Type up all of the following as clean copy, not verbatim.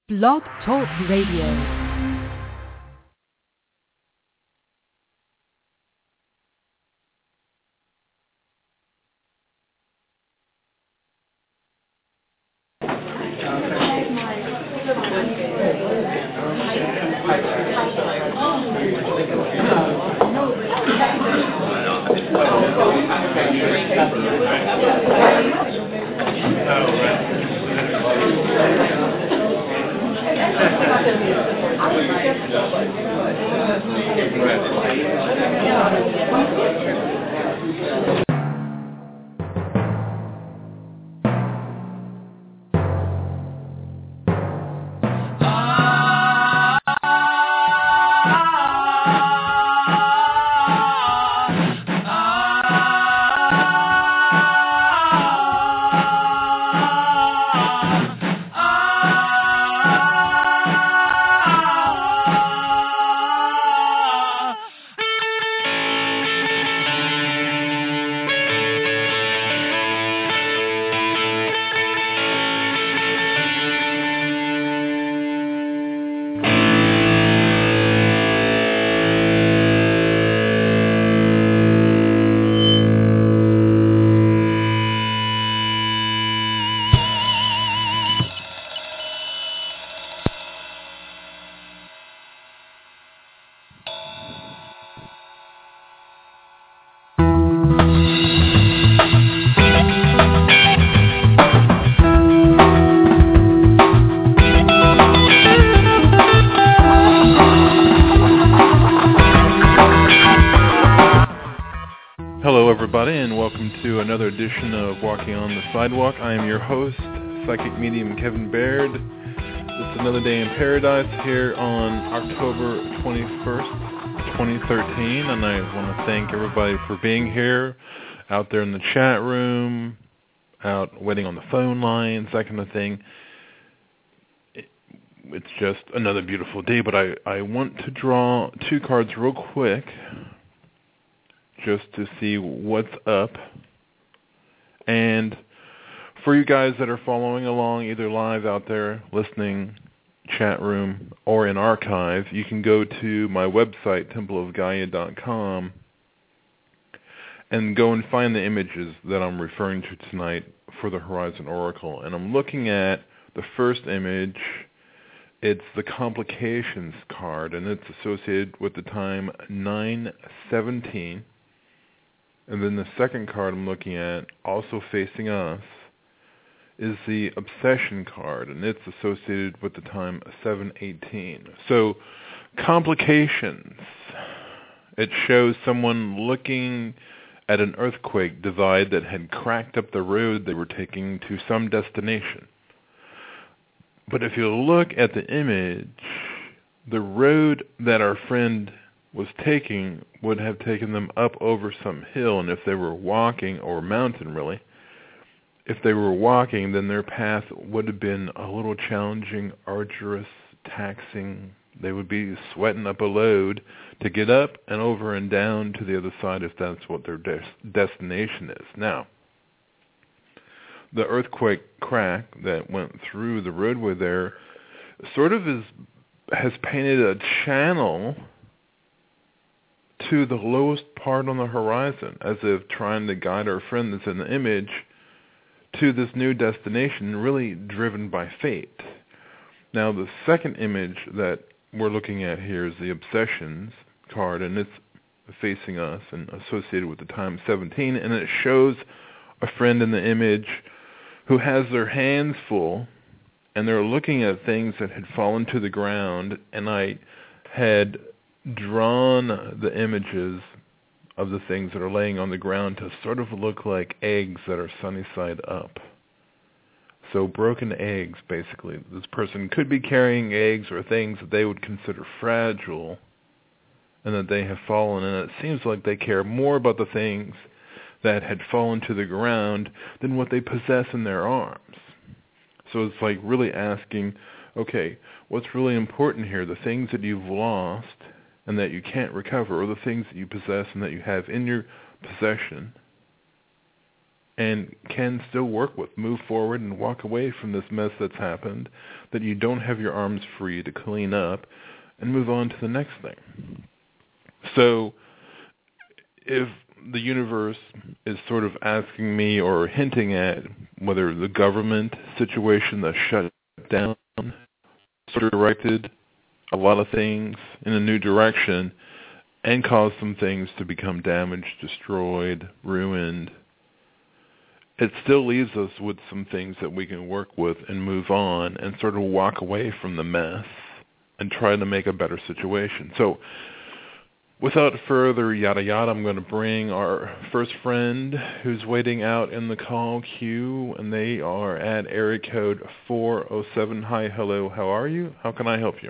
Blog Talk Radio. Another edition of Walking on the Sidewalk. I am your host, Psychic Medium Kevin Baird. It's another day in paradise here on October 21st, 2013, and I want to thank everybody for being here, out there in the chat room, out waiting on the phone lines, that kind of thing. It's just another beautiful day, but I want to draw two cards real quick just to see what's up. And for you guys that are following along, either live out there, listening, chat room, or in archive, you can go to my website, templeofgaia.com, and go and find the images that I'm referring to tonight for the Horizon Oracle. And I'm looking at the first image. It's the Complications card, and it's associated with the time 9/17. And then the second card I'm looking at, also facing us, is the Obsession card, and it's associated with the time 7/18. So, Complications. It shows someone looking at an earthquake divide that had cracked up the road they were taking to some destination. But if you look at the image, the road that our friend was taking would have taken them up over some hill, and if they were walking, or mountain really, if they were walking, then their path would have been a little challenging, arduous, taxing. They would be sweating up a load to get up and over and down to the other side if that's what their destination is. Now, the earthquake crack that went through the roadway there sort of has painted a channel to the lowest part on the horizon, as if trying to guide our friend that's in the image to this new destination, really driven by fate. Now, the second image that we're looking at here is the Obsessions card, and it's facing us and associated with the time 17, and it shows a friend in the image who has their hands full, and they're looking at things that had fallen to the ground, and I had drawn the images of the things that are laying on the ground to sort of look like eggs that are sunny side up. So broken eggs, basically. This person could be carrying eggs or things that they would consider fragile and that they have fallen, and it seems like they care more about the things that had fallen to the ground than what they possess in their arms. So it's like really asking, okay, what's really important here? The things that you've lost and that you can't recover, or the things that you possess and that you have in your possession, and can still work with, move forward and walk away from this mess that's happened that you don't have your arms free to clean up and move on to the next thing. So if the universe is sort of asking me or hinting at whether the government situation that shut down sort of directed a lot of things in a new direction and caused some things to become damaged, destroyed, ruined, it still leaves us with some things that we can work with and move on and sort of walk away from the mess and try to make a better situation. So without further yada yada, I'm going to bring our first friend who's waiting out in the call queue, and they are at area code 407. Hi, hello, how are you? How can I help you?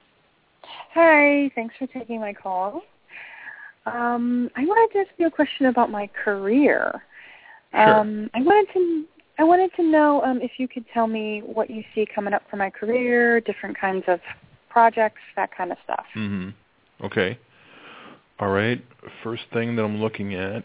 Hi, thanks for taking my call. I wanted to ask you a question about my career. Sure. I wanted to know if you could tell me what you see coming up for my career, different kinds of projects, that kind of stuff. Mm-hmm. Okay. All right. First thing that I'm looking at,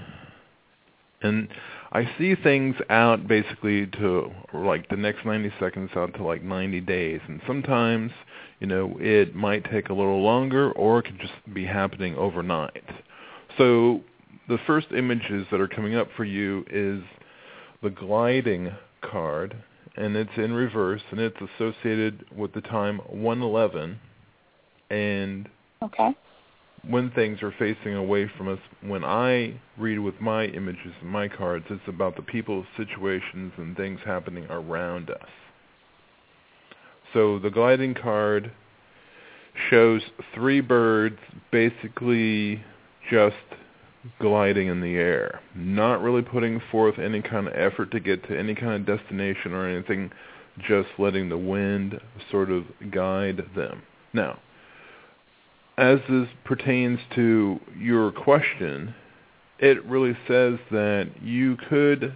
and I see things out basically to like the next 90 seconds out to like 90 days, and sometimes, it might take a little longer, or it could just be happening overnight. So the first images that are coming up for you is the gliding card, and it's in reverse, and it's associated with the time 111. And okay. When things are facing away from us, when I read with my images and my cards, it's about the people, situations, and things happening around us. So the gliding card shows 3 birds basically just gliding in the air, not really putting forth any kind of effort to get to any kind of destination or anything, just letting the wind sort of guide them. Now, as this pertains to your question, it really says that you could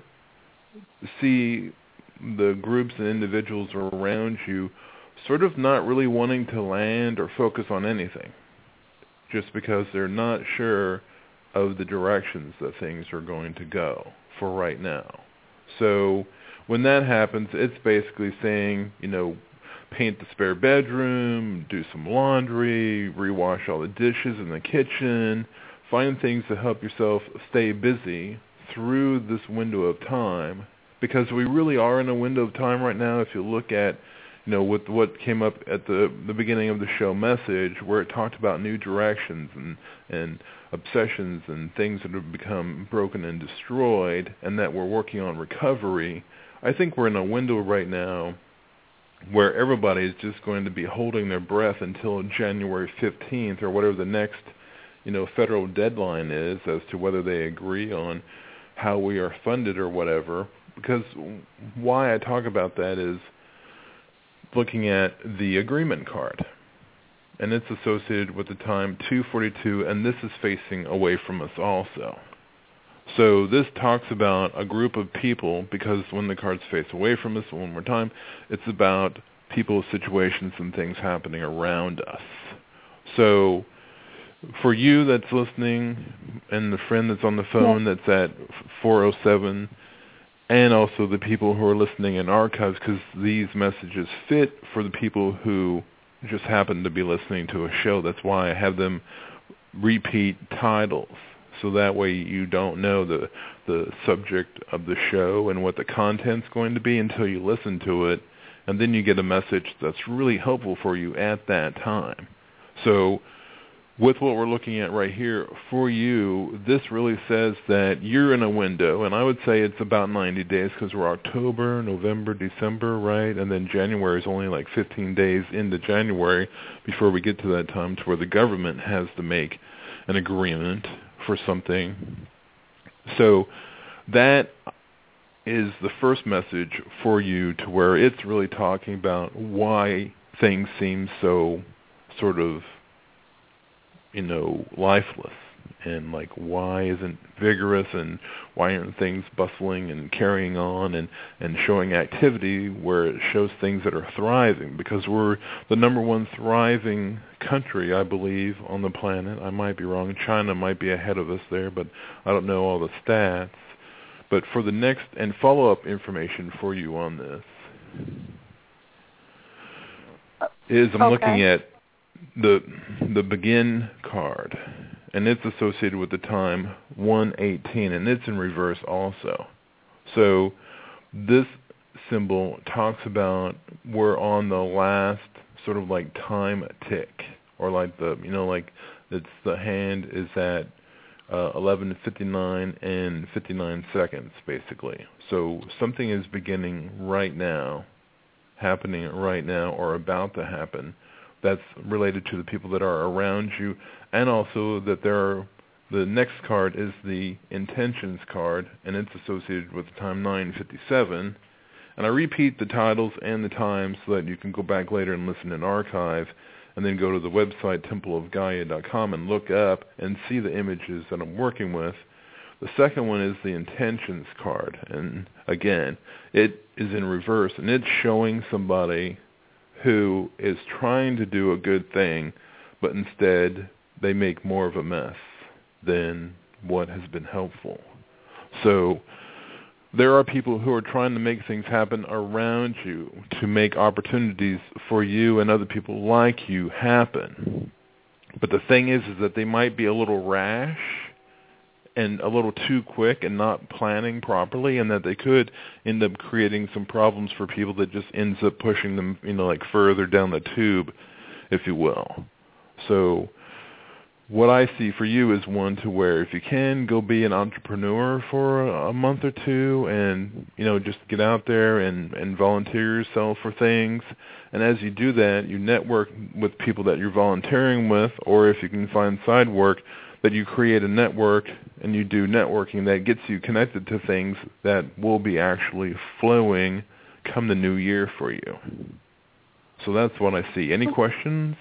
see the groups and individuals around you sort of not really wanting to land or focus on anything, just because they're not sure of the directions that things are going to go for right now. So when that happens, it's basically saying, paint the spare bedroom, do some laundry, rewash all the dishes in the kitchen, find things to help yourself stay busy through this window of time, because we really are in a window of time right now. If you look at, with what came up at the beginning of the show message, where it talked about new directions and obsessions and things that have become broken and destroyed, and that we're working on recovery, I think we're in a window right now where everybody is just going to be holding their breath until January 15th or whatever the next, federal deadline is as to whether they agree on how we are funded or whatever. Because why I talk about that is looking at the agreement card, and it's associated with the time 2:42, and this is facing away from us also. So this talks about a group of people, because when the cards face away from us one more time, it's about people, situations, and things happening around us. So for you that's listening, and the friend that's on the phone that's at 407, and also the people who are listening in archives, because these messages fit for the people who just happen to be listening to a show. That's why I have them repeat titles, so that way you don't know the subject of the show and what the content's going to be until you listen to it, and then you get a message that's really helpful for you at that time. So with what we're looking at right here, for you, this really says that you're in a window, and I would say it's about 90 days, because we're October, November, December, right? And then January is only like 15 days into January before we get to that time to where the government has to make an agreement for something. So that is the first message for you, to where it's really talking about why things seem so sort of, lifeless, and like why isn't vigorous, and why aren't things bustling and carrying on and showing activity where it shows things that are thriving, because we're the number 1 thriving country, I believe, on the planet. I might be wrong. China might be ahead of us there, but I don't know all the stats. But for the next and follow-up information for you on this is I'm looking at the begin card, and it's associated with the time 1:18, and it's in reverse also. So this symbol talks about we're on the last sort of like time tick, or like like it's the hand is at 11:59 and 59 seconds basically. So something is beginning right now, happening right now, or about to happen. That's related to the people that are around you, and also that the next card is the intentions card, and it's associated with the time 9:57. And I repeat the titles and the times so that you can go back later and listen in archive, and then go to the website templeofgaia.com and look up and see the images that I'm working with. The second one is the intentions card, and again, it is in reverse, and it's showing somebody who is trying to do a good thing, but instead they make more of a mess than what has been helpful. So there are people who are trying to make things happen around you to make opportunities for you and other people like you happen. But the thing is that they might be a little rash and a little too quick and not planning properly, and that they could end up creating some problems for people that just ends up pushing them, like further down the tube, if you will. So what I see for you is one to where if you can, go be an entrepreneur for a month or two and, just get out there and volunteer yourself for things. And as you do that, you network with people that you're volunteering with, or if you can find side work, that you create a network and you do networking that gets you connected to things that will be actually flowing come the new year for you. So that's what I see. Any questions?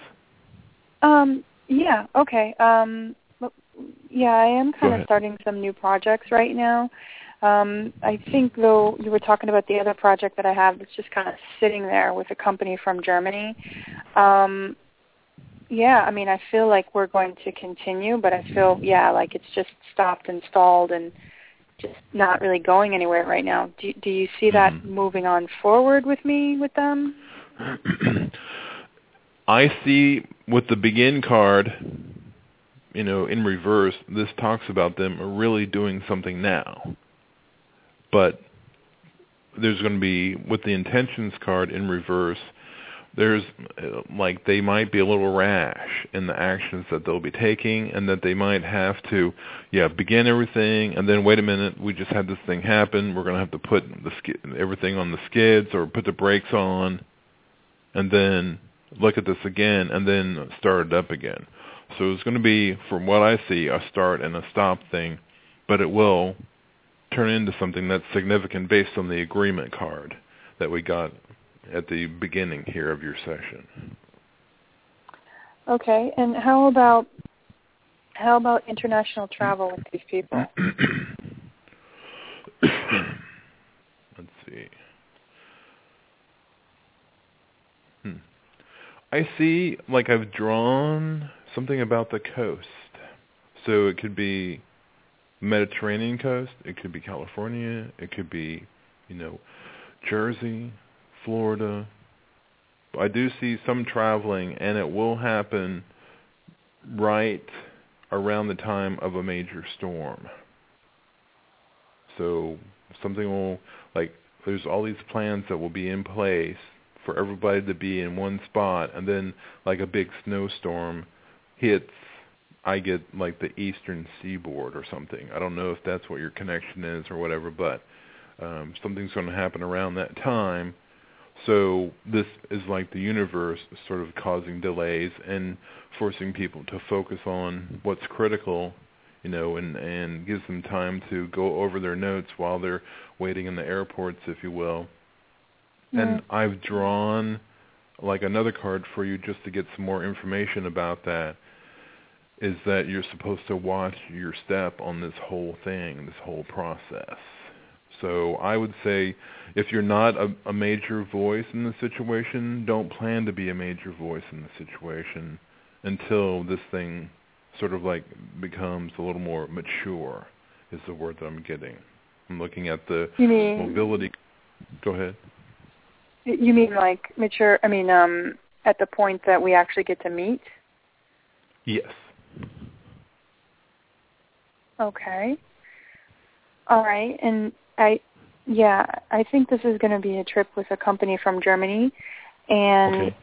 Yeah, okay. Yeah, I am kind of starting some new projects right now. I think, though, you were talking about the other project that I have that's just kind of sitting there with a company from Germany. Yeah, I mean, I feel like we're going to continue, but I feel, like it's just stopped and stalled and just not really going anywhere right now. Do you see that moving on forward with me, with them? I see with the begin card, in reverse, this talks about them really doing something now. But there's going to be, with the intentions card in reverse, there's they might be a little rash in the actions that they'll be taking, and that they might have to begin everything, and then wait a minute, we just had this thing happen, we're going to have to put everything on the skids or put the brakes on, and then look at this again, and then start it up again. So it's going to be, from what I see, a start and a stop thing, but it will turn into something that's significant based on the agreement card that we got at the beginning here of your session. Okay, and how about international travel with these people? Let's see. I see, I've drawn something about the coast. So it could be Mediterranean coast, it could be California, it could be, Jersey, Florida. I do see some traveling, and it will happen right around the time of a major storm. So something will, there's all these plans that will be in place for everybody to be in one spot, and then a big snowstorm hits, I get the eastern seaboard or something. I don't know if that's what your connection is or whatever, but something's going to happen around that time. So this is the universe sort of causing delays and forcing people to focus on what's critical, and gives them time to go over their notes while they're waiting in the airports, if you will. And I've drawn another card for you just to get some more information about that, is that you're supposed to watch your step on this whole thing, this whole process. So I would say if you're not a major voice in the situation, don't plan to be a major voice in the situation until this thing sort of becomes a little more mature, is the word that I'm getting. I'm looking at the You mean mobility. Go ahead. You mean like mature? I mean, at the point that we actually get to meet. Yes. Okay. All right. And I think this is going to be a trip with a company from Germany, and okay.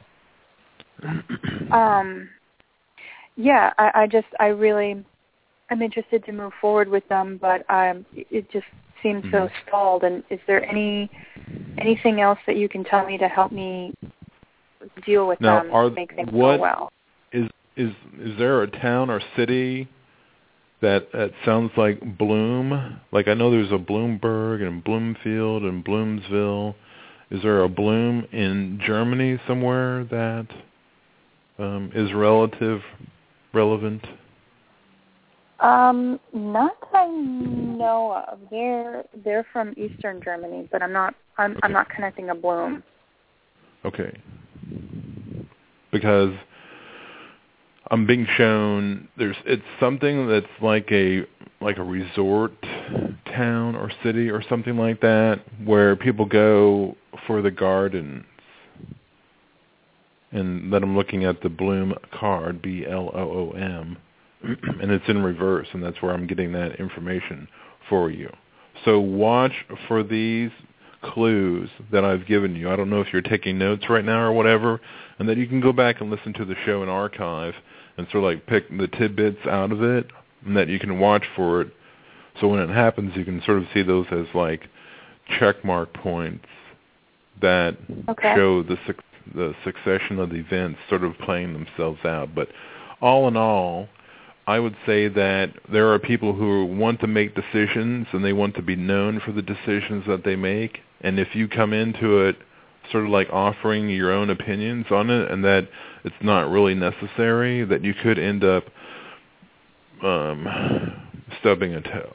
I'm interested to move forward with them, but it just seems so stalled. And is there anything else that you can tell me to help me deal with them and make things go well? Is there a town or city that sounds like Bloom? Like I know there's a Bloomberg and Bloomfield and Bloomsville. Is there a Bloom in Germany somewhere that is relevant? Not that I know of. They're from Eastern Germany, but I'm not connecting a Bloom. Okay. Because I'm being shown it's something that's like a resort town or city or something like that, where people go for the gardens. And then I'm looking at the Bloom card, BLOOM, and it's in reverse, and that's where I'm getting that information for you. So watch for these clues that I've given you. I don't know if you're taking notes right now or whatever, and that you can go back and listen to the show in archive and sort of like pick the tidbits out of it, and that you can watch for it. So when it happens, you can sort of see those as like check mark points that show the succession of the events sort of playing themselves out. But all in all, I would say that there are people who want to make decisions and they want to be known for the decisions that they make. And if you come into it sort of like offering your own opinions on it and that it's not really necessary, that you could end up stubbing a toe.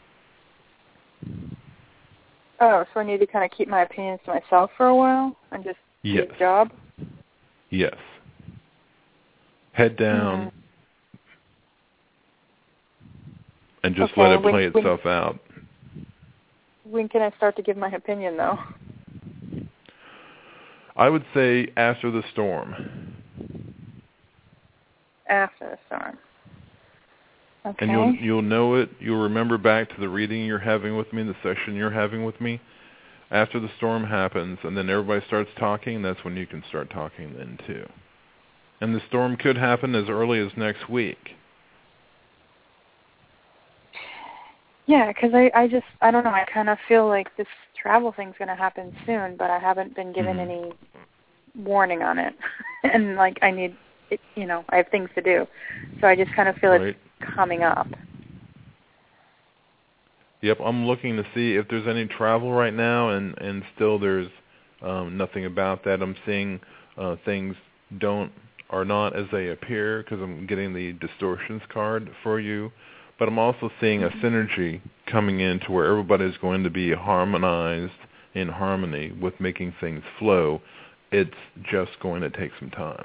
Oh, so I need to kind of keep my opinions to myself for a while and just do the job? Yes. Head down and just let it play itself out. When can I start to give my opinion, though? I would say after the storm. After the storm. Okay. And you'll know it. You'll remember back to the reading you're having with me, the session you're having with me. After the storm happens, and then everybody starts talking, that's when you can start talking then, too. And the storm could happen as early as next week. Yeah, because I don't know, I kind of feel like this travel thing's going to happen soon, but I haven't been given any warning on it. And, like, I have things to do. So I just kind of feel it's coming up. Yep, I'm looking to see if there's any travel right now, and still there's nothing about that. I'm seeing things are not as they appear because I'm getting the distortions card for you. But I'm also seeing a synergy coming in to where everybody's going to be harmonized in harmony with making things flow. It's just going to take some time.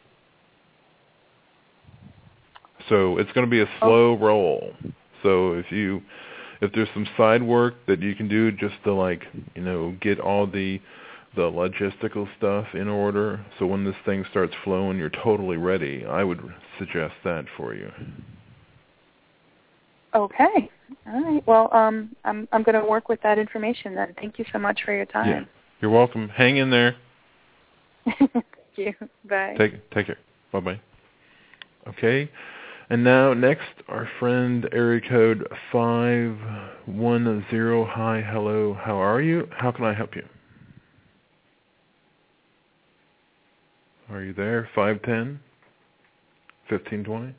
So it's going to be a slow roll. So if there's some side work that you can do just to get all the logistical stuff in order, so when this thing starts flowing, you're totally ready, I would suggest that for you. Okay. All right. Well, I'm going to work with that information then. Thank you so much for your time. Yeah. You're welcome. Hang in there. Thank you. Bye. Take care. Bye-bye. Okay. And now next, our friend area code 510. Hi, hello. How are you? How can I help you? Are you there? 510? 1520?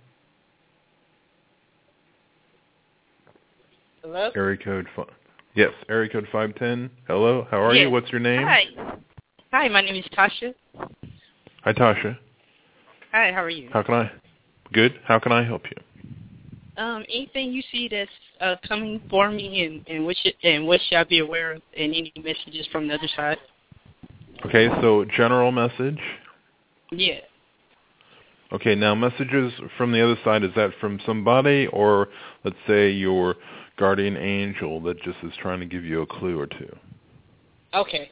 Hello? Area code 5. Yes, area code 510. Hello, how are you? What's your name? Hi, my name is Tasha. Hi, Tasha. Hi, how are you? Good. How can I help you? Anything you see that's coming for me, and what should I be aware of, and any messages from the other side? Okay, so general message. Yeah. Okay, now messages from the other side, is that from somebody, or let's say you're guardian angel that just is trying to give you a clue or two. Okay.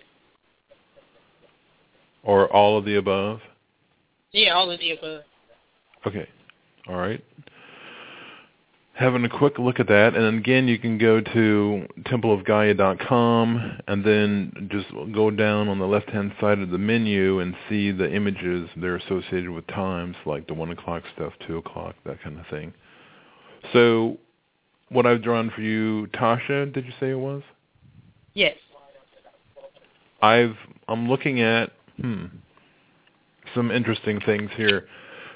Or all of the above? Yeah, all of the above. Okay. All right. Having a quick look at that, and then again, you can go to templeofgaia.com and then just go down on the left-hand side of the menu and see the images. They're associated with times, like the 1 o'clock stuff, 2 o'clock, that kind of thing. So what I've drawn for you, Tasha, did you say it was? Yes. I'm looking at some interesting things here.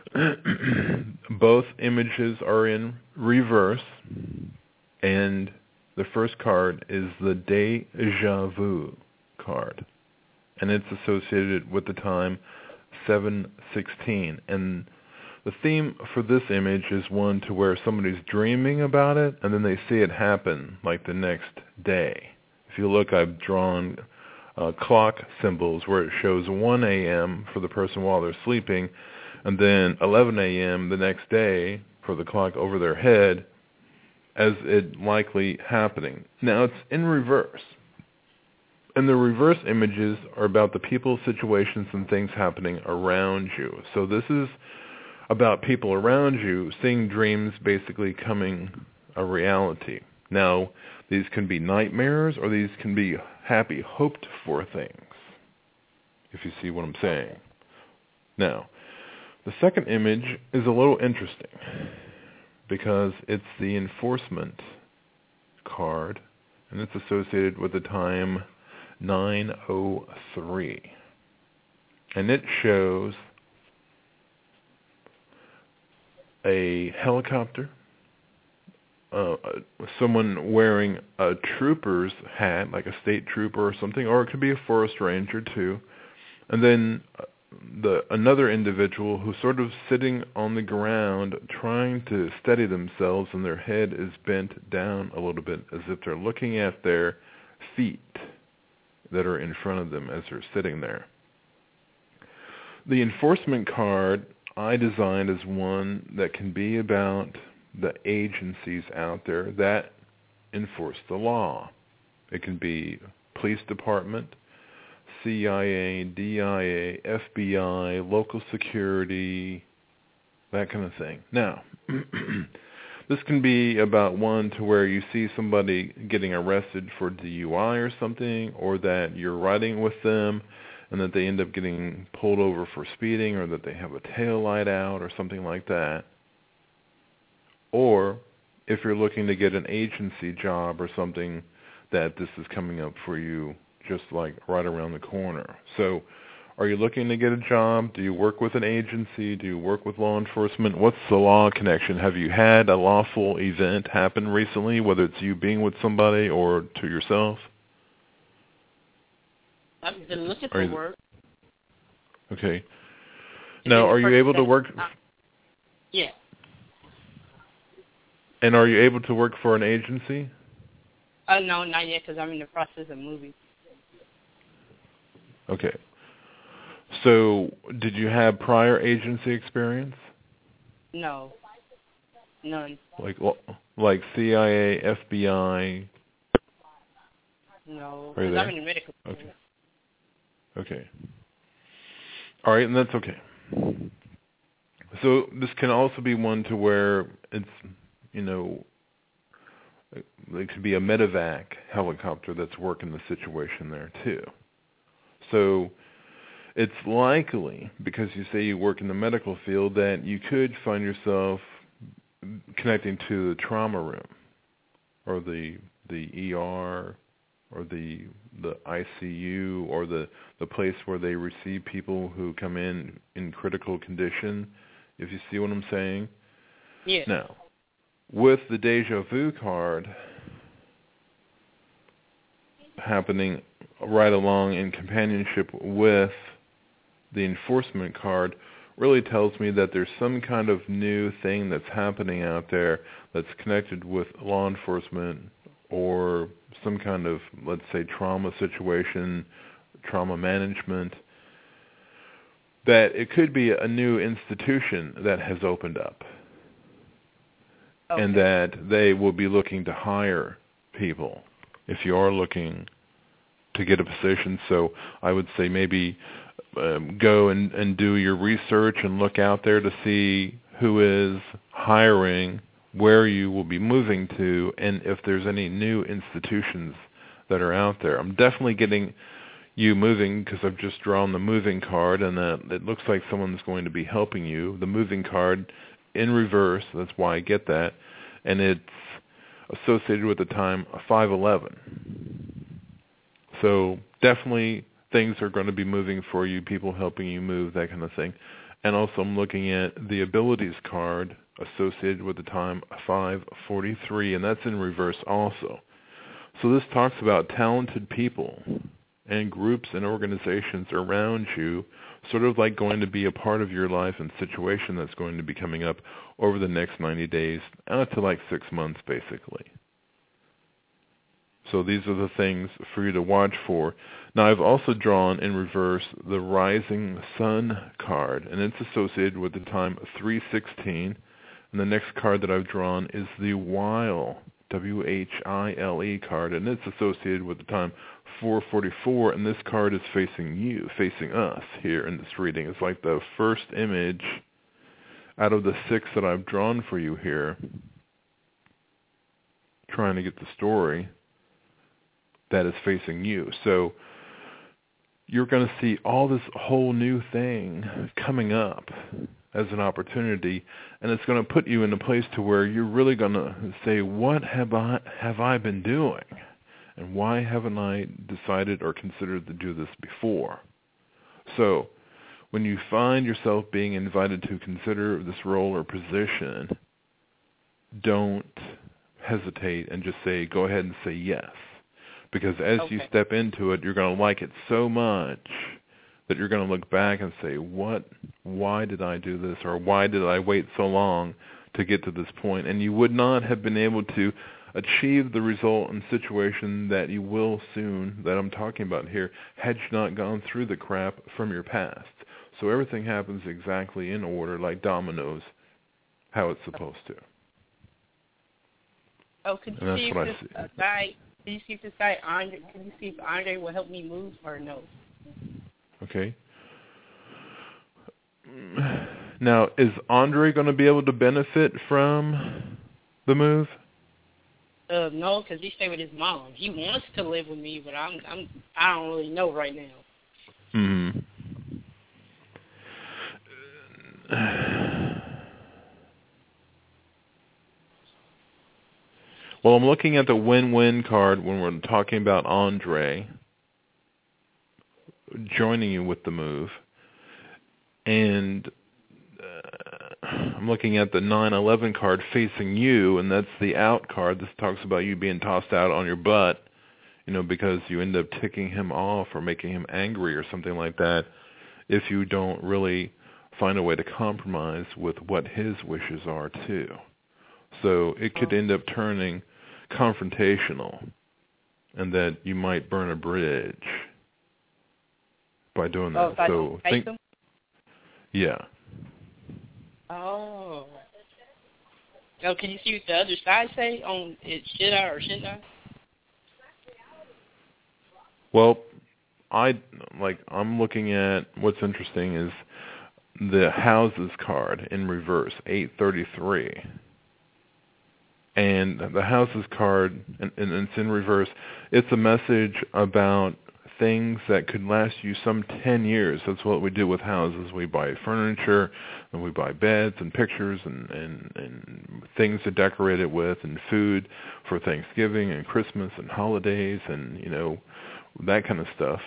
Both images are in reverse, and the first card is the Deja Vu card, and it's associated with the time 7:16. And the theme for this image is one to where somebody's dreaming about it, and then they see it happen like the next day. If you look, I've drawn clock symbols where it shows 1 a.m. for the person while they're sleeping, and then 11 a.m. the next day for the clock over their head as it likely happening. Now, it's in reverse. And the reverse images are about the people, situations, and things happening around you. So this is about people around you seeing dreams basically coming a reality. Now, these can be nightmares or these can be happy, hoped-for things, if you see what I'm saying. Now, the second image is a little interesting because it's the enforcement card, and it's associated with the time 9:03. And it shows a helicopter, someone wearing a trooper's hat, like a state trooper or something, or it could be a forest ranger too, and then another individual who's sort of sitting on the ground trying to steady themselves, and their head is bent down a little bit as if they're looking at their feet that are in front of them as they're sitting there. The enforcement card I designed as one that can be about the agencies out there that enforce the law. It can be police department, CIA, DIA, FBI, local security, that kind of thing. Now, this can be about one to where you see somebody getting arrested for DUI or something, or that you're riding with them and that they end up getting pulled over for speeding, or that they have a tail light out or something like that. Or if you're looking to get an agency job or something, that this is coming up for you just like right around the corner. So are you looking to get a job? Do you work with an agency? Do you work with law enforcement? What's the law connection? Have you had a lawful event happen recently, whether it's you being with somebody or to yourself? I've been looking for work. Okay. Now, are you able to work? Yeah. And are you able to work for an agency? No, not yet, because I'm in the process of moving. Okay. So, did you have prior agency experience? No. None. Like CIA, FBI? No. Are you there? I'm in the medical field. Okay. All right, and that's okay. So this can also be one to where it's, it could be a medevac helicopter that's working the situation there too. So it's likely, because you say you work in the medical field, that you could find yourself connecting to the trauma room or the ER or the ICU or the place where they receive people who come in critical condition, if you see what I'm saying. Yeah. Now, with the Deja Vu card happening right along in companionship with the enforcement card, really tells me that there's some kind of new thing that's happening out there that's connected with law enforcement or some kind of, let's say, trauma situation, trauma management, that it could be a new institution that has opened up. and that they will be looking to hire people if you are looking to get a position. So I would say maybe go and do your research and look out there to see who is hiring, where you will be moving to, and if there's any new institutions that are out there. I'm definitely getting you moving because I've just drawn the moving card, and it looks like someone's going to be helping you. The moving card in reverse, that's why I get that, and it's associated with the time 5:11. So definitely things are going to be moving for you, people helping you move, that kind of thing. And also I'm looking at the abilities card associated with the time 5:43, and that's in reverse also. So this talks about talented people and groups and organizations around you, sort of like going to be a part of your life and situation that's going to be coming up over the next 90 days, out to like 6 months basically. So these are the things for you to watch for. Now I've also drawn in reverse the Rising Sun card, and it's associated with the time 3:16. And the next card that I've drawn is the While, W-H-I-L-E card, and it's associated with the time 4:44, and this card is facing you, facing us here in this reading. It's like the first image out of the 6 that I've drawn for you here, trying to get the story that is facing you. So you're going to see all this whole new thing coming up as an opportunity, and it's going to put you in a place to where you're really going to say, what have I been doing? And why haven't I decided or considered to do this before? So when you find yourself being invited to consider this role or position, don't hesitate and just say, go ahead and say yes. Because as you step into it, you're going to like it so much that you're going to look back and say, why did I do this? Or why did I wait so long to get to this point? And you would not have been able to achieve the result and situation that you will soon, that I'm talking about here, had you not gone through the crap from your past. So everything happens exactly in order, like dominoes, how it's supposed to. Oh, could you see if this guy, can you see if this guy Andre? Can you see if Andre will help me move or no? Okay. Now, is Andre going to be able to benefit from the move? No, because he stay with his mom. He wants to live with me, but I don't really know right now. Hmm. Well, I'm looking at the win-win card when we're talking about Andre joining you with the move. And I'm looking at the 9/11 card facing you, and that's the out card. This talks about you being tossed out on your butt, because you end up ticking him off or making him angry or something like that if you don't really find a way to compromise with what his wishes are too. So it could end up turning confrontational, and that you might burn a bridge by doing that. So think, yeah. Oh. So can you see what the other side say on it? Should I or shouldn't I? Well, I'm looking at what's interesting is the houses card in reverse, 833. And the houses card, and it's in reverse, it's a message about things that could last you some 10 years. That's what we do with houses. We buy furniture, and we buy beds and pictures and things to decorate it with, and food for Thanksgiving and Christmas and holidays and, that kind of stuff.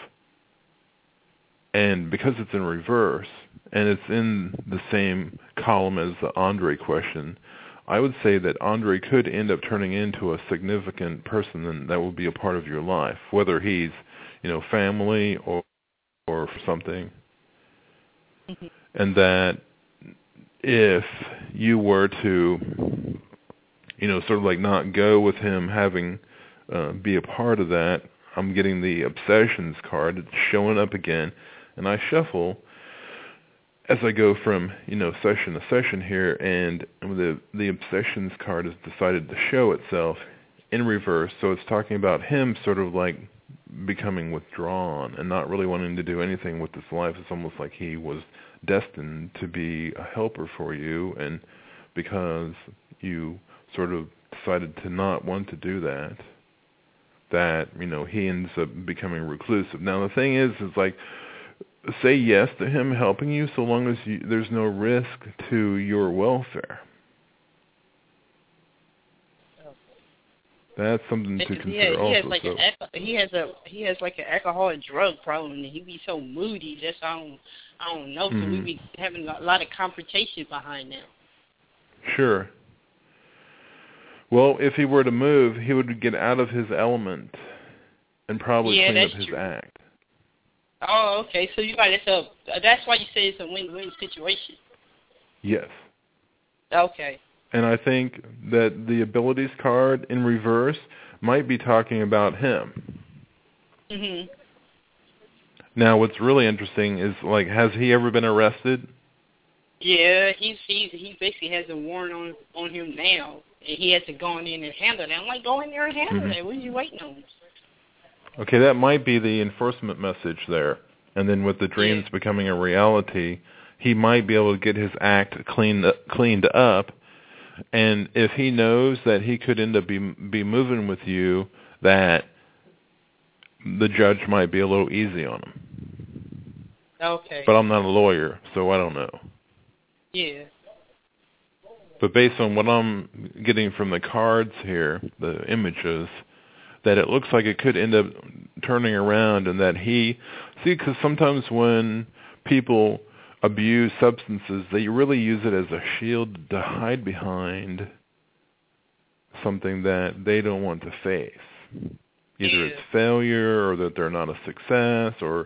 And because it's in reverse, and it's in the same column as the Andre question, I would say that Andre could end up turning into a significant person that will be a part of your life, whether he's, family or something. Mm-hmm. And that if you were to, sort of like not go with him having be a part of that, I'm getting the obsessions card. It's showing up again, and I shuffle. as I go from, session to session here, and the obsessions card has decided to show itself in reverse, so it's talking about him sort of like becoming withdrawn and not really wanting to do anything with his life. It's almost like he was destined to be a helper for you, and because you sort of decided to not want to do that, he ends up becoming reclusive. Now the thing is like, say yes to him helping you so long as there's no risk to your welfare. That's something to consider also. He has like an alcohol and drug problem, and he be so moody. Just I don't know. So we be having a lot of confrontation behind that. Sure. Well, if he were to move, he would get out of his element and probably clean up his act. Oh, okay. So that's why you say it's a win-win situation. Yes. Okay. And I think that the abilities card in reverse might be talking about him. Mhm. Now, what's really interesting is, like, has he ever been arrested? Yeah, he basically has a warrant on him now, and he has to go in and handle that. I'm like, go in there and handle that. What are you waiting on? Okay, that might be the enforcement message there. And then with the dreams becoming a reality, he might be able to get his act cleaned up. And if he knows that he could end up be moving with you, that the judge might be a little easy on him. Okay. But I'm not a lawyer, so I don't know. Yeah. But based on what I'm getting from the cards here, the images, that it looks like it could end up turning around, and that because sometimes when people abuse substances, they really use it as a shield to hide behind something that they don't want to face. Either it's failure, or that they're not a success, or,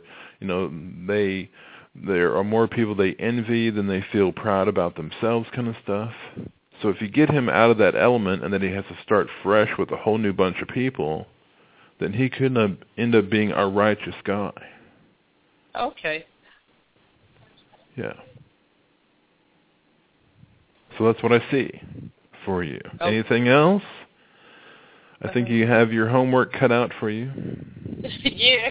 there are more people they envy than they feel proud about themselves, kind of stuff. So if you get him out of that element and then he has to start fresh with a whole new bunch of people, then he could end up being a righteous guy. Okay. Yeah. So that's what I see for you. Okay. Anything else? I think you have your homework cut out for you. Yeah.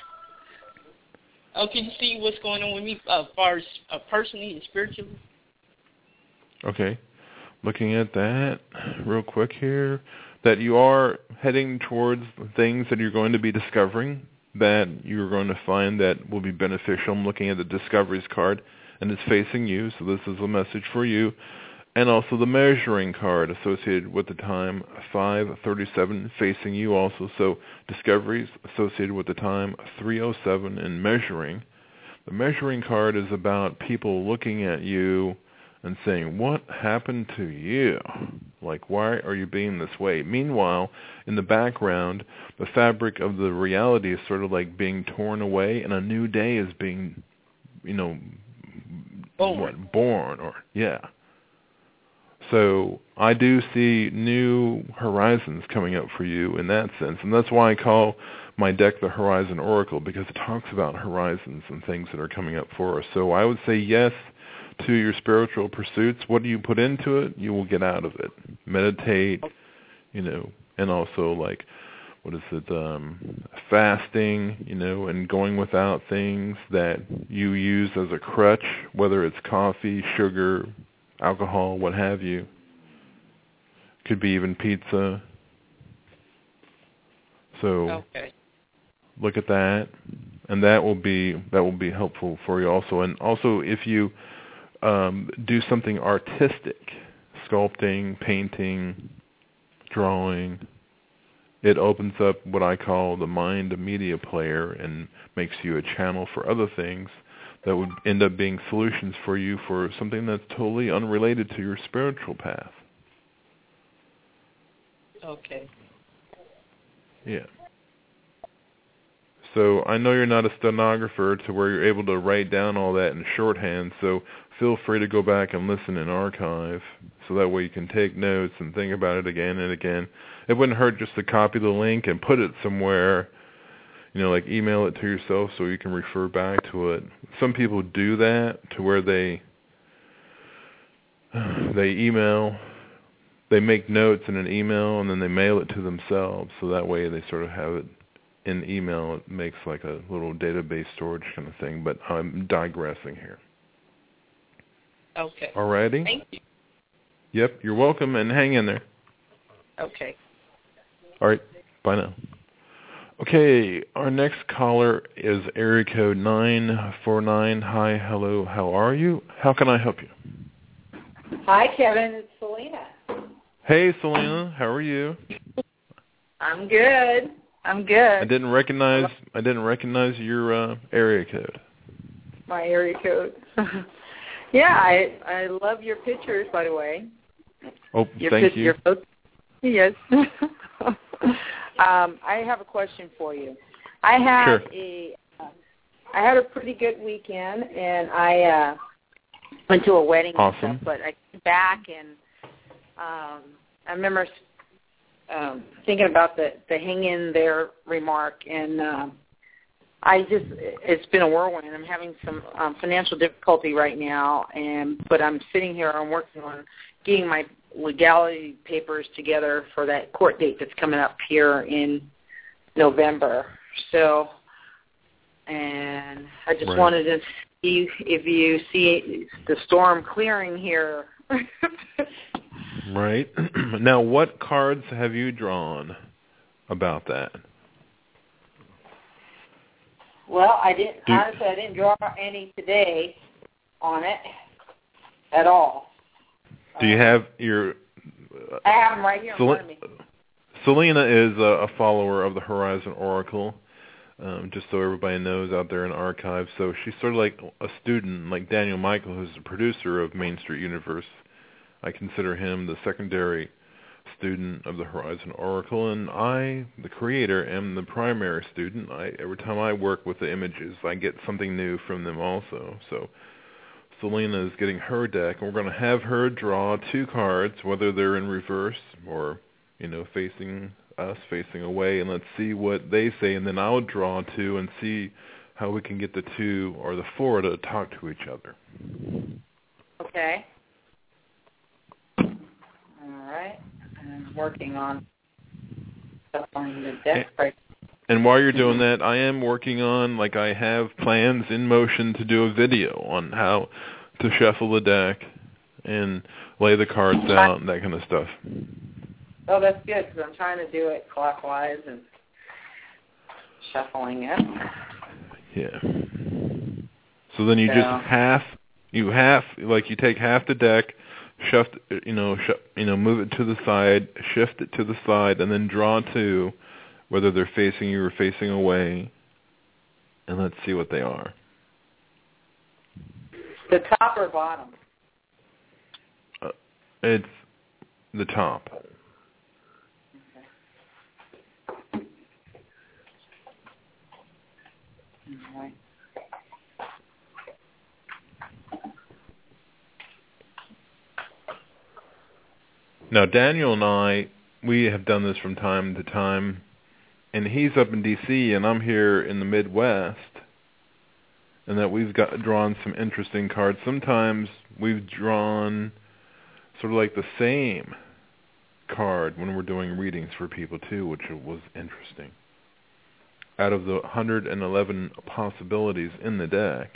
Oh, can you see what's going on with me as far as personally and spiritually? Okay. Looking at that real quick here, that you are heading towards things that you're going to be discovering, that you're going to find that will be beneficial. I'm looking at the Discoveries card, and it's facing you, so this is a message for you. And also the Measuring card associated with the time 5:37 facing you also. So Discoveries associated with the time 3:07 and Measuring. The Measuring card is about people looking at you and saying, what happened to you? Like, why are you being this way? Meanwhile, in the background, the fabric of the reality is sort of like being torn away, and a new day is being, born. So I do see new horizons coming up for you in that sense. And that's why I call my deck the Horizon Oracle, because it talks about horizons and things that are coming up for us. So I would say yes to your spiritual pursuits. What do you put into it, you will get out of it. Meditate, and also like, fasting, and going without things that you use as a crutch, whether it's coffee, sugar, alcohol, what have you. Could be even pizza. So look at that, and that will be helpful for you also. And also, if you do something artistic, sculpting, painting, drawing, it opens up what I call the mind media player and makes you a channel for other things that would end up being solutions for you for something that's totally unrelated to your spiritual path. Okay. Yeah. So I know you're not a stenographer to where you're able to write down all that in shorthand, so feel free to go back and listen in archive, so that way you can take notes and think about it again and again. It wouldn't hurt just to copy the link and put it somewhere, like email it to yourself so you can refer back to it. Some people do that to where they make notes in an email and then they mail it to themselves, so that way they sort of have it in email. It makes like a little database storage kind of thing, but I'm digressing here. Okay. Alrighty? Thank you. Yep, you're welcome, and hang in there. Okay. All right, bye now. Okay, our next caller is area code 949. Hi, hello, how are you? How can I help you? Hi, Kevin. It's Selena. Hey, Selena, how are you? I'm good. I didn't recognize your area code. My area code. Yeah, I love your pictures, by the way. Oh, thank you. Your photos. Yes. I have a question for you. I had a pretty good weekend, and I went to a wedding. Awesome. And stuff, but I came back, and I remember thinking about the hang in there remark, and it's been a whirlwind. I'm having some financial difficulty right now, but I'm sitting here. I'm working on getting my legality papers together for that court date that's coming up here in November. So, and I just wanted to see if you see the storm clearing here. Right. Now, what cards have you drawn about that? Well, honestly, I didn't draw any today on it at all. Do you have your... I have them right here in front of me. Selena is a follower of the Horizon Oracle, just so everybody knows out there in archives. So she's sort of like a student, like Daniel Michael, who's the producer of Main Street Universe. I consider him the secondary student of the Horizon Oracle, and I, the creator, am the primary student. Every time I work with the images, I get something new from them also. So Selena is getting her deck, and we're going to have her draw 2 cards, whether they're in reverse or, facing us, facing away, and let's see what they say, and then I'll draw 2 and see how we can get the 2 or the 4 to talk to each other. Okay. All right. I'm working on shuffling the deck right. And while you're doing that, I am working on, I have plans in motion to do a video on how to shuffle the deck and lay the cards out and that kind of stuff. Oh, that's good, because I'm trying to do it clockwise and shuffling it. Yeah. So then you you take half the deck, move it to the side, shift it to the side, and then draw 2, whether they're facing you or facing away, and let's see what they are. The top or bottom? It's the top. Okay. All right. Now, Daniel and we have done this from time to time, and he's up in D.C., and I'm here in the Midwest, and that we've drawn some interesting cards. Sometimes we've drawn sort of like the same card when we're doing readings for people, too, which was interesting. Out of the 111 possibilities in the deck,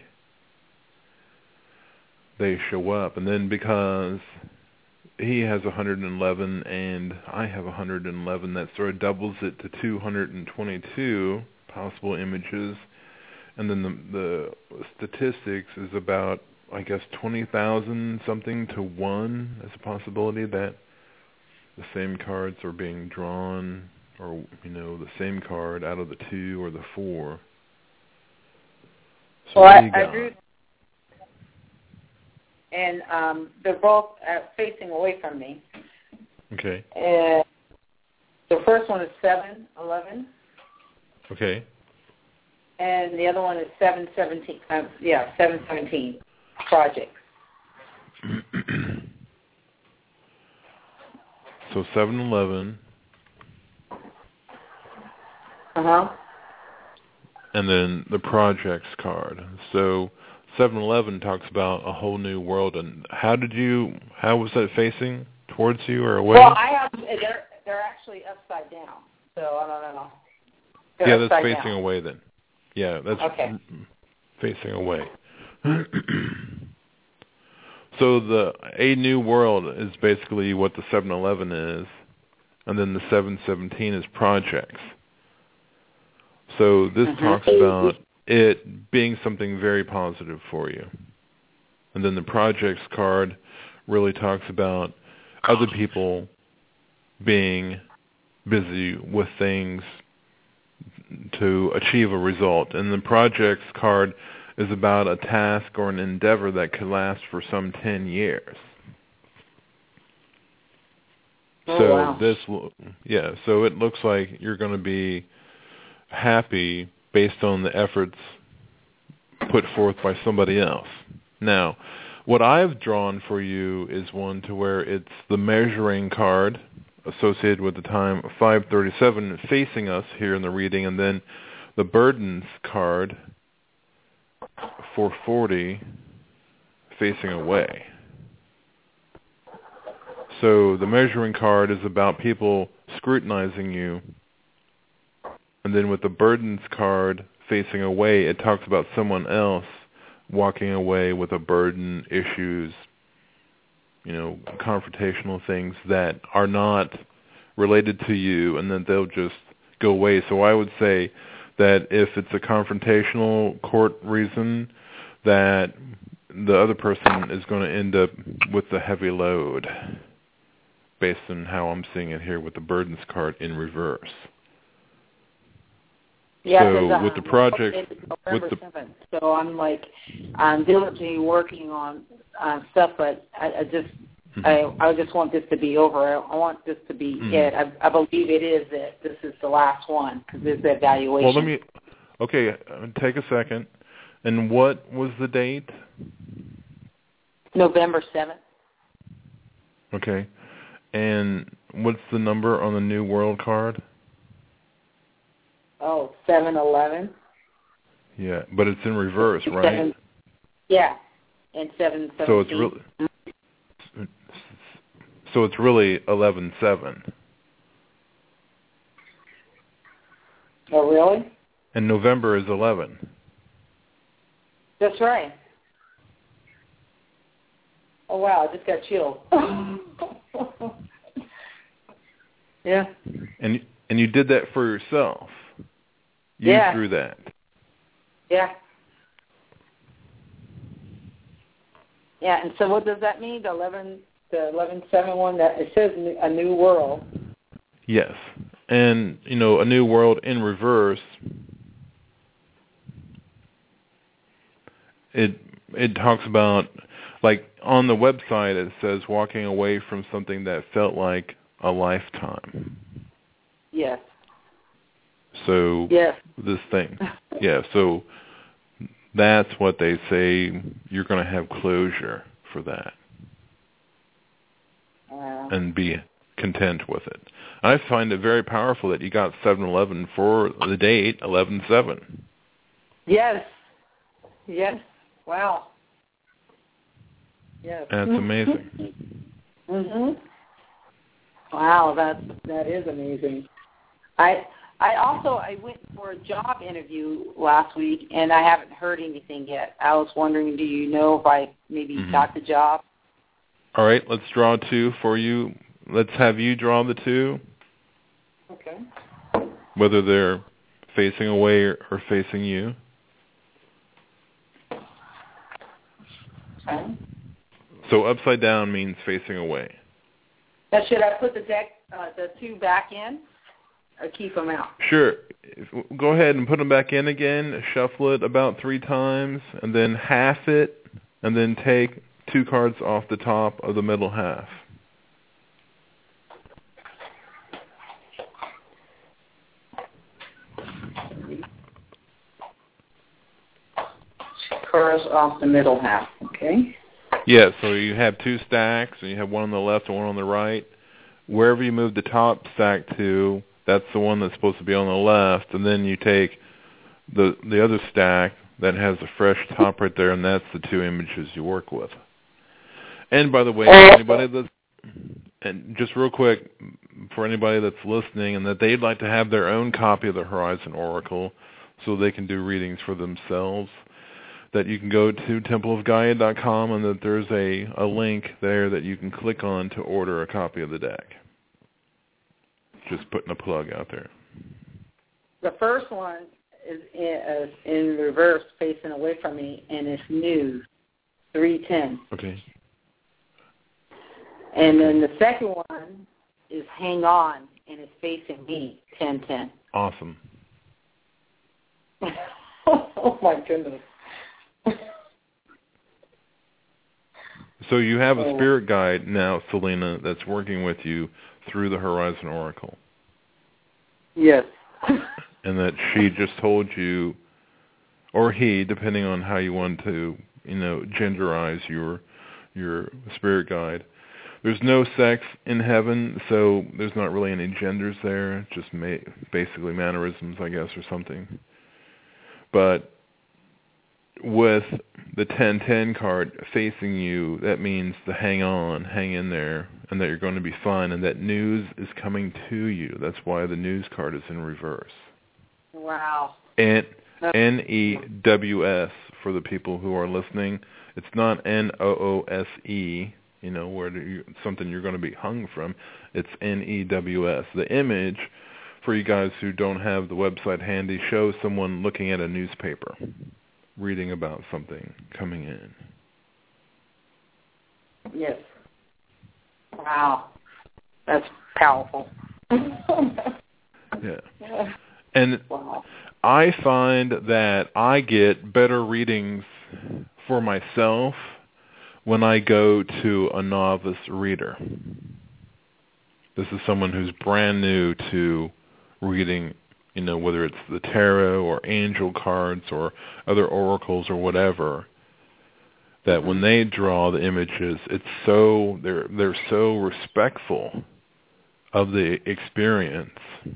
they show up, and then because he has 111 and I have 111, that sort of doubles it to 222 possible images, and then the statistics is about, I guess, 20,000 something to 1 as a possibility that the same cards are being drawn, or the same card out of the 2 or the 4. So well, I drew. And they're both facing away from me. Okay. The first one is 7-11. Okay. And the other one is 7-17. 7-17 project. So 7-11. Uh-huh. and then the projects card. So 7-Eleven talks about a whole new world. And how was that facing? Towards you or away? Well, I have. They're actually upside down. So I don't know. Yeah, that's facing away then. Yeah, that's facing away. So a new world is basically what the 7-Eleven is, and then the 717 is projects. So this talks about it being something very positive for you. And then the projects card really talks about other people being busy with things to achieve a result. And the projects card is about a task or an endeavor that could last for some 10 years. So so it looks like you're going to be happy based on the efforts put forth by somebody else. Now, what I've drawn for you is one to where it's the measuring card associated with the time 5:37 facing us here in the reading, and then the burdens card 4:40 facing away. So the measuring card is about people scrutinizing you, and then with the burdens card facing away, it talks about someone else walking away with a burden, issues, confrontational things that are not related to you, and then they'll just go away. So I would say that if it's a confrontational court reason, that the other person is going to end up with the heavy load, based on how I'm seeing it here with the burdens card in reverse. Yeah, so with the project, so I'm diligently working on stuff, but I just want this to be over. I want this to be it. I believe it is that this is the last one because there's the evaluation. Well, take a second. And what was the date? November 7th. Okay. And what's the number on the New World card? 7-11. Yeah, but it's in reverse, right? Yeah, and 7-17. So it's really 11-7. Oh, really? And November is 11. That's right. Oh, wow, I just got chills. Yeah. And you did that for yourself. You drew that. Yeah. Yeah, and so what does that mean? The 11-7 one, that it says a new world. Yes. And, a new world in reverse, it talks about, like on the website it says walking away from something that felt like a lifetime. Yes. So this thing. Yeah, so that's what they say, you're going to have closure for that. And be content with it. I find it very powerful that you got 7-Eleven for the date 11-7. Yes. Yes. Wow. Yes. That's amazing. Wow, that is amazing. I went for a job interview last week, and I haven't heard anything yet. I was wondering, do you know if I maybe got the job? All right, let's draw 2 for you. Let's have you draw the 2. Okay. Whether they're facing away or facing you. Okay. So upside down means facing away. Now, should I put the 2 back in? Or keep them out? Sure. Go ahead and put them back in again. Shuffle it about 3 times, and then half it, and then take 2 cards off the top of the middle half. Cards off the middle half. Okay. Yeah. So you have 2 stacks, and you have one on the left and one on the right. Wherever you move the top stack to, that's the one that's supposed to be on the left, and then you take the other stack that has a fresh top right there, and that's the 2 images you work with. And by the way, anybody that's, and just real quick, for anybody that's listening and that they'd like to have their own copy of the Horizon Oracle so they can do readings for themselves, that you can go to templeofgaia.com, and that there's a link there that you can click on to order a copy of the deck. Just putting a plug out there. The first one is in reverse, facing away from me, and it's new, 310. Okay. And then the second one is Hang On, and it's facing me, 1010. Awesome. Oh, my goodness. So you have a spirit guide now, Selena, that's working with you through the Horizon Oracle. Yes. And that she just told you, or he, depending on how you want to, genderize your spirit guide. There's no sex in heaven, so there's not really any genders there, just basically mannerisms, I guess, or something. But with the 1010 card facing you, that means to hang on, hang in there, and that you're going to be fine, and that news is coming to you. That's why the news card is in reverse. Wow. And N-E-W-S for the people who are listening. It's not N-O-O-S-E, where something you're going to be hung from. It's N-E-W-S. The image, for you guys who don't have the website handy, shows someone looking at a newspaper, reading about something coming in. Yes. Wow. That's powerful. Yeah. And wow. I find that I get better readings for myself when I go to a novice reader. This is someone who's brand new to reading, whether it's the tarot or angel cards or other oracles or whatever, that when they draw the images, it's so they're so respectful of the experience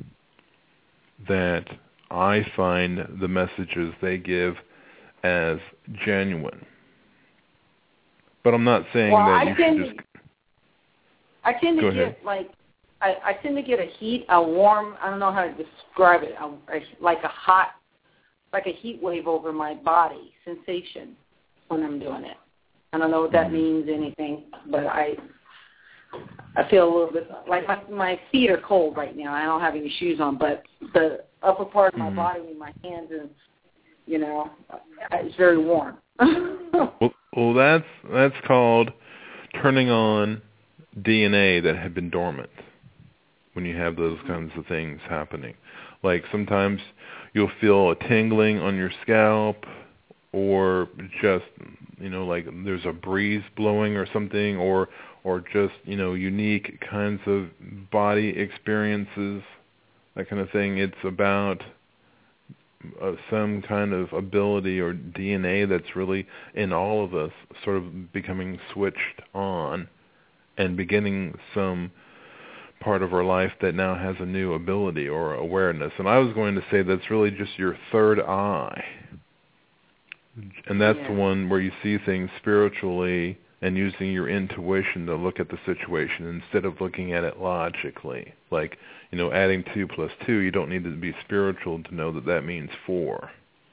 that I find the messages they give as genuine. But I'm not saying that you should just... I tend to get, I tend to get a warm, I don't know how to describe it, like a heat wave over my body sensation when I'm doing it. I don't know what that means, anything, but I feel a little bit, like my feet are cold right now. I don't have any shoes on, but the upper part of my body with my hands and, it's very warm. Well, that's called turning on DNA that had been dormant when you have those kinds of things happening. Like sometimes you'll feel a tingling on your scalp, or just, like there's a breeze blowing or something, or just, unique kinds of body experiences, that kind of thing. It's about some kind of ability or DNA that's really in all of us sort of becoming switched on and beginning some part of our life that now has a new ability or awareness. And I was going to say that's really just your third eye. And that's the one where you see things spiritually and using your intuition to look at the situation instead of looking at it logically. Like, adding 2 + 2, you don't need to be spiritual to know that that means 4.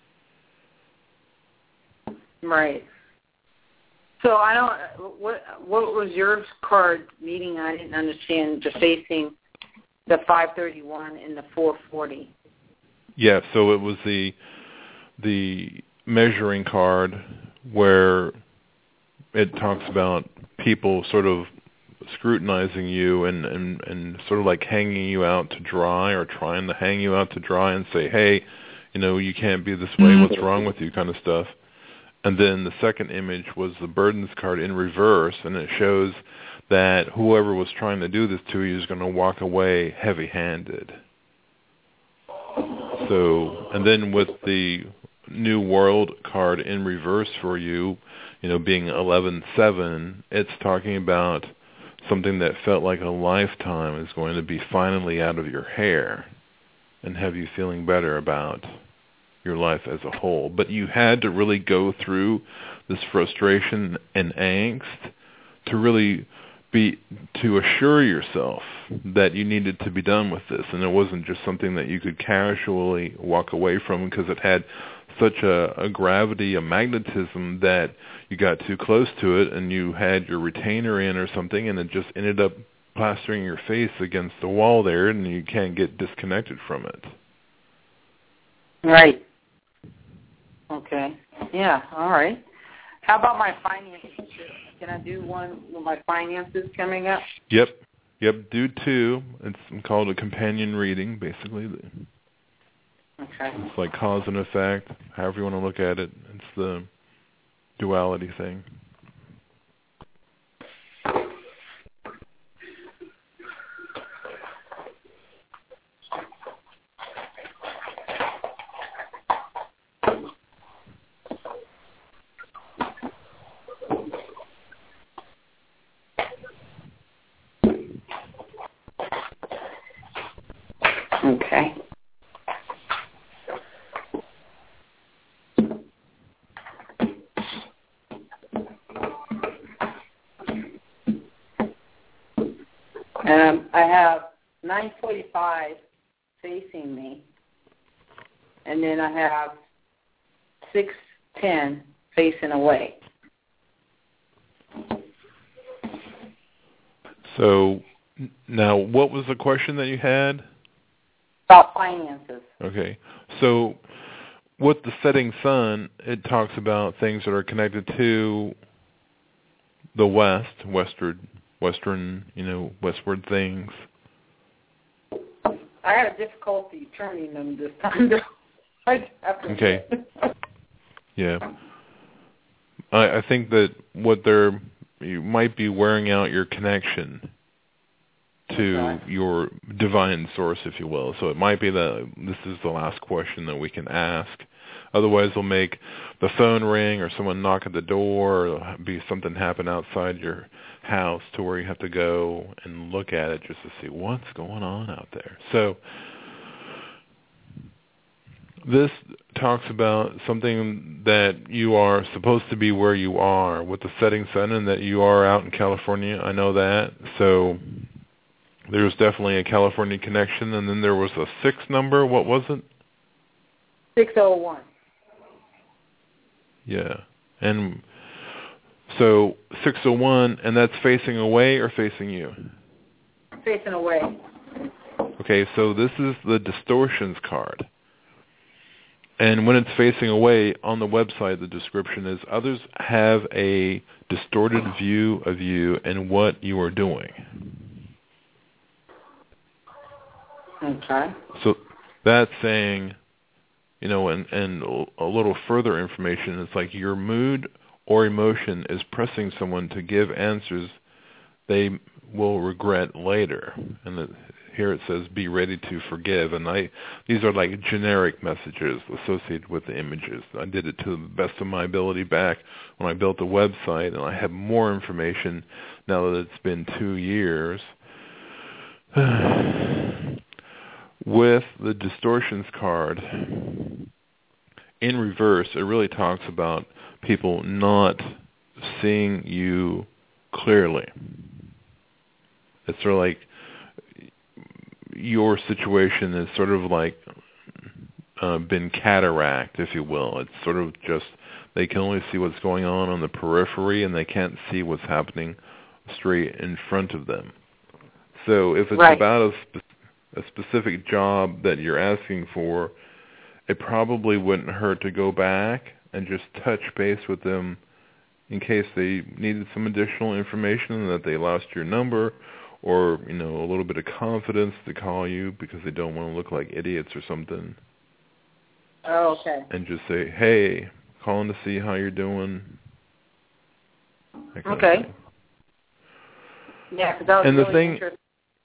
Right. So I don't, what was your card meaning? I didn't understand the facing the 531 and the 440. Yeah, so it was the measuring card where it talks about people sort of scrutinizing you and sort of like hanging you out to dry, or trying to hang you out to dry and say, hey, you can't be this way, what's wrong with you, kind of stuff. And then the second image was the burdens card in reverse, and it shows that whoever was trying to do this to you is going to walk away heavy-handed. So, and then with the New World card in reverse for you, being 11-7, it's talking about something that felt like a lifetime is going to be finally out of your hair and have you feeling better about your life as a whole. But you had to really go through this frustration and angst to really to assure yourself that you needed to be done with this, and it wasn't just something that you could casually walk away from because it had such a gravity, a magnetism that you got too close to it and you had your retainer in or something, and it just ended up plastering your face against the wall there, and you can't get disconnected from it. Right. Okay. Yeah, all right. How about my finances? Can I do one with my finances coming up? Yep, do two. It's called a companion reading, basically. Okay. It's like cause and effect, however you want to look at it. It's the duality thing. Okay. I have 945 facing me, and then I have 610 facing away. So now, what was the question that you had? About finances. Okay. So with the setting sun, it talks about things that are connected to the westward things. I had a difficulty turning them this time. Okay. Yeah. I think that you might be wearing out your connection to your divine source, if you will. So it might be that this is the last question that we can ask. Otherwise, we'll make the phone ring or someone knock at the door, or there'll be something happen outside your house to where you have to go and look at it just to see what's going on out there. So this talks about something that you are supposed to be where you are with the setting sun, and that you are out in California. I know that. So there's definitely a California connection. And then there was a 6 number. What was it? 601. Yeah. And so 601, and that's facing away or facing you? Facing away. Okay, so this is the distortions card. And when it's facing away, on the website, the description is, others have a distorted view of you and what you are doing. Okay. So that's saying, and a little further information, it's like your mood or emotion is pressing someone to give answers they will regret later. And here it says, be ready to forgive. And these are like generic messages associated with the images. I did it to the best of my ability back when I built the website, and I have more information now that it's been 2 years. With the distortions card, in reverse, it really talks about people not seeing you clearly. It's sort of like your situation is sort of like been cataract, if you will. It's sort of just they can only see what's going on the periphery, and they can't see what's happening straight in front of them. So if it's about a specific job that you're asking for, it probably wouldn't hurt to go back and just touch base with them in case they needed some additional information, that they lost your number, or a little bit of confidence to call you because they don't want to look like idiots or something. Oh, okay. And just say, hey, calling to see how you're doing. Okay. Yeah, because that was really interesting.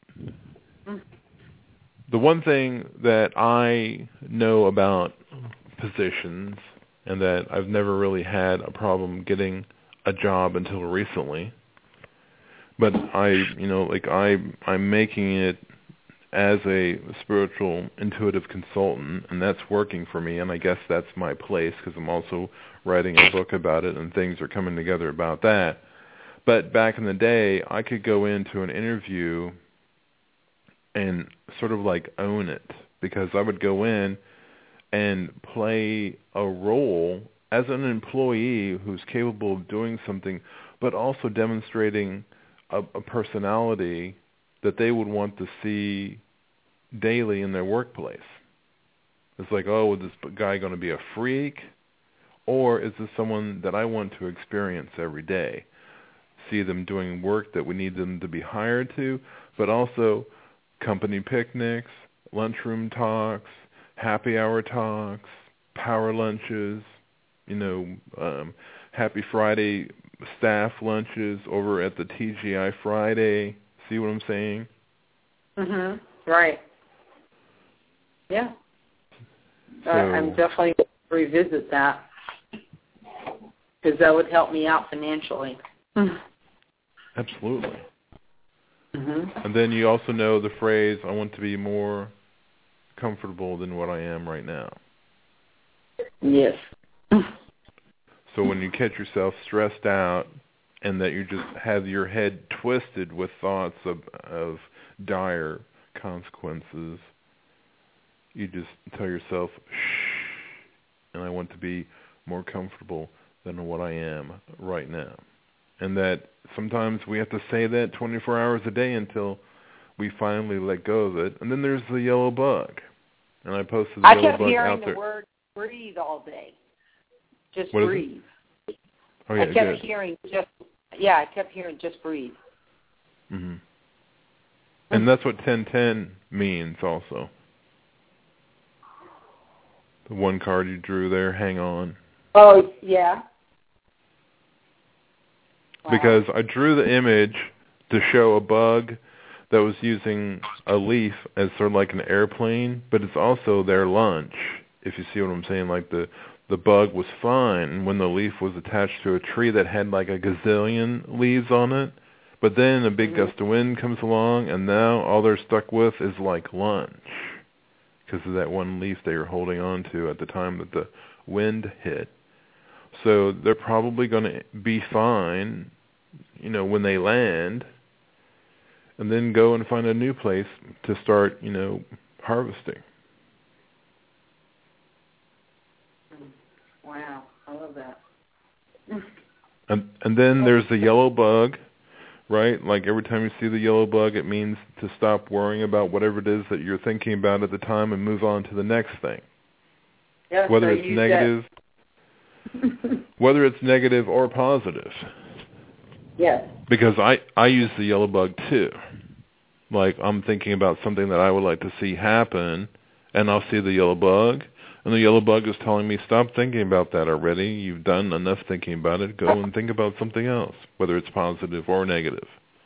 The one thing that I know about positions, and that I've never really had a problem getting a job until recently, but I'm making it as a spiritual intuitive consultant, and that's working for me, and I guess that's my place because I'm also writing a book about it, and things are coming together about that. But back in the day, I could go into an interview and sort of like own it, because I would go in and play a role as an employee who's capable of doing something, but also demonstrating a personality that they would want to see daily in their workplace. It's like, oh, is this guy going to be a freak? Or is this someone that I want to experience every day? See them doing work that we need them to be hired to, but also company picnics, lunchroom talks, happy hour talks, power lunches, Happy Friday staff lunches over at the TGI Friday. See what I'm saying? Right. Yeah. So, I'm definitely going to revisit that, because that would help me out financially. Absolutely. And then you also know the phrase, I want to be more comfortable than what I am right now. Yes. So when you catch yourself stressed out and that you just have your head twisted with thoughts of dire consequences, you just tell yourself, shh, and I want to be more comfortable than what I am right now. And that sometimes we have to say that 24 hours a day until we finally let go of it. And then there's the yellow bug. And I posted the yellow bug out there. I kept hearing the word breathe all day. Just breathe. Oh, yeah, I kept hearing just breathe. And that's what 1010 means also. The one card you drew there, hang on. Oh, yeah. Wow. Because I drew the image to show a bug that was using a leaf as sort of like an airplane, but it's also their lunch, if you see what I'm saying. Like the bug was fine when the leaf was attached to a tree that had like a gazillion leaves on it, but then a big gust of wind comes along, and now all they're stuck with is like lunch because of that one leaf they were holding on to at the time that the wind hit. So they're probably going to be fine, when they land, and then go and find a new place to start, harvesting. Wow, I love that. And then there's the yellow bug, right? Like every time you see the yellow bug, it means to stop worrying about whatever it is that you're thinking about at the time and move on to the next thing. Yes, whether it's negative. Whether it's negative or positive. Yes. Because I use the yellow bug too. Like I'm thinking about something that I would like to see happen, and I'll see the yellow bug, and the yellow bug is telling me, stop thinking about that already. You've done enough thinking about it. Go and think about something else, whether it's positive or negative.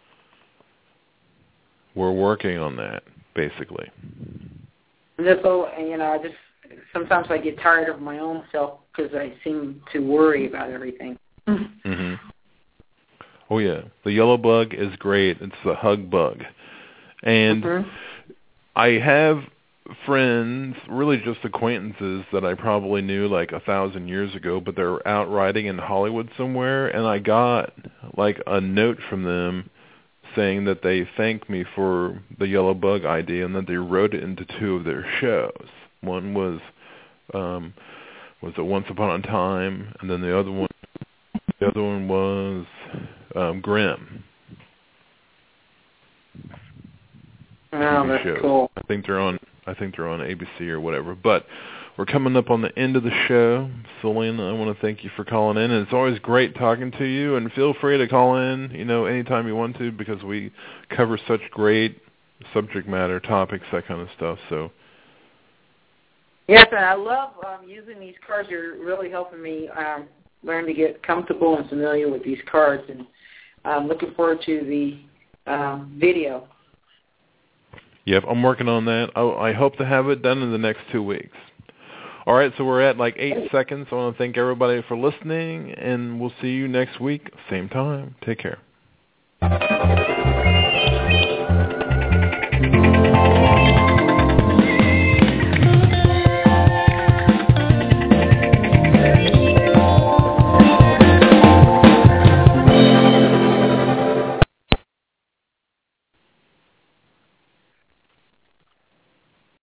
We're working on that, basically. Sometimes I get tired of my own self because I seem to worry about everything. Oh, yeah. The yellow bug is great. It's the hug bug. And I have friends, really just acquaintances that I probably knew like 1,000 years ago, but they're out riding in Hollywood somewhere, and I got like a note from them saying that they thanked me for the yellow bug idea and that they wrote it into 2 of their shows. One was it Once Upon a Time, and then the other one was Grimm. Oh, that's cool. I think they're on ABC or whatever. But we're coming up on the end of the show. Selena, I want to thank you for calling in. And it's always great talking to you. And feel free to call in, anytime you want to, because we cover such great subject matter, topics, that kind of stuff. So. Yes, and I love using these cards. You're really helping me learn to get comfortable and familiar with these cards. And I'm looking forward to the video. Yep, I'm working on that. I hope to have it done in the next 2 weeks. All right, so we're at like 8 seconds. I want to thank everybody for listening, and we'll see you next week, same time. Take care.